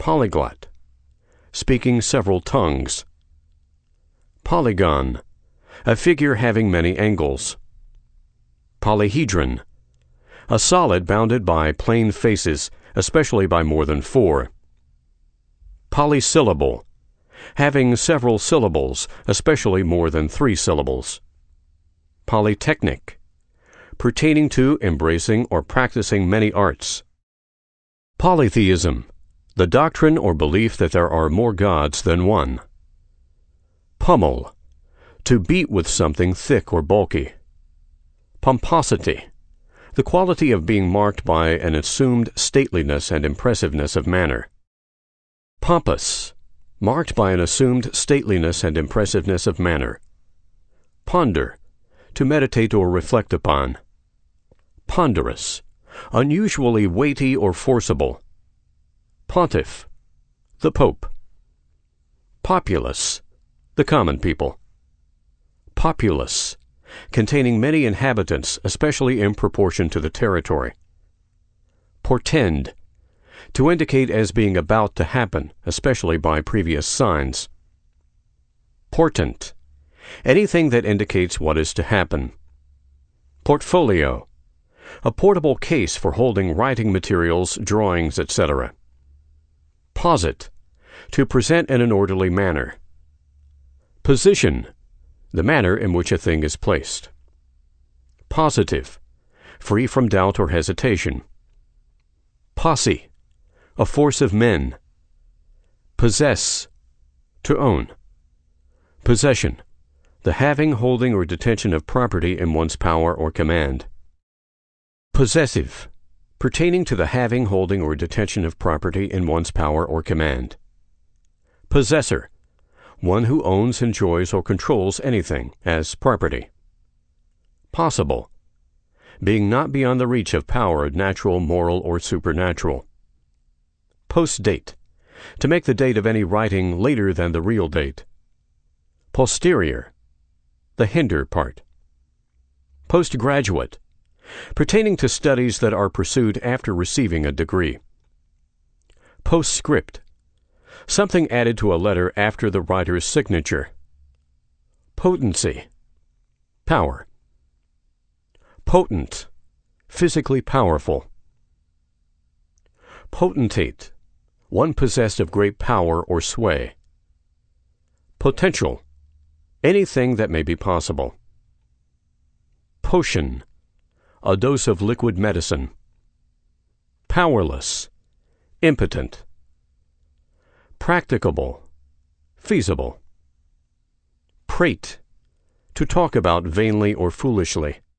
Polyglot, speaking several tongues. Polygon, a figure having many angles. Polyhedron, a solid bounded by plane faces, especially by more than 4. Polysyllable, having several syllables, especially more than 3 syllables. Polytechnic, pertaining to embracing or practicing many arts. Polytheism, the doctrine or belief that there are more gods than one. Pummel, to beat with something thick or bulky. Pomposity, the quality of being marked by an assumed stateliness and impressiveness of manner. Pompous, marked by an assumed stateliness and impressiveness of manner. Ponder, to meditate or reflect upon. Ponderous, unusually weighty or forcible. Pontiff, the Pope. Populace, the common people. Populous, containing many inhabitants, especially in proportion to the territory. Portend, to indicate as being about to happen, especially by previous signs. Portent, anything that indicates what is to happen. Portfolio, a portable case for holding writing materials, drawings, etc. Posit, to present in an orderly manner. Position, the manner in which a thing is placed. Positive, free from doubt or hesitation. Posse, a force of men. Possess, to own. Possession, the having, holding, or detention of property in one's power or command. Possessive, pertaining to the having, holding, or detention of property in one's power or command. Possessor, one who owns, enjoys, or controls anything as property. Possible, being not beyond the reach of power, natural, moral, or supernatural. Post-date, to make the date of any writing later than the real date. Posterior, the hinder part. Postgraduate, pertaining to studies that are pursued after receiving a degree. Postscript, something added to a letter after the writer's signature. Potency, power. Potent, physically powerful. Potentate, one possessed of great power or sway. Potential, anything that may be possible. Potion, a dose of liquid medicine. Powerless, impotent. Practicable, feasible. Prate, to talk about vainly or foolishly.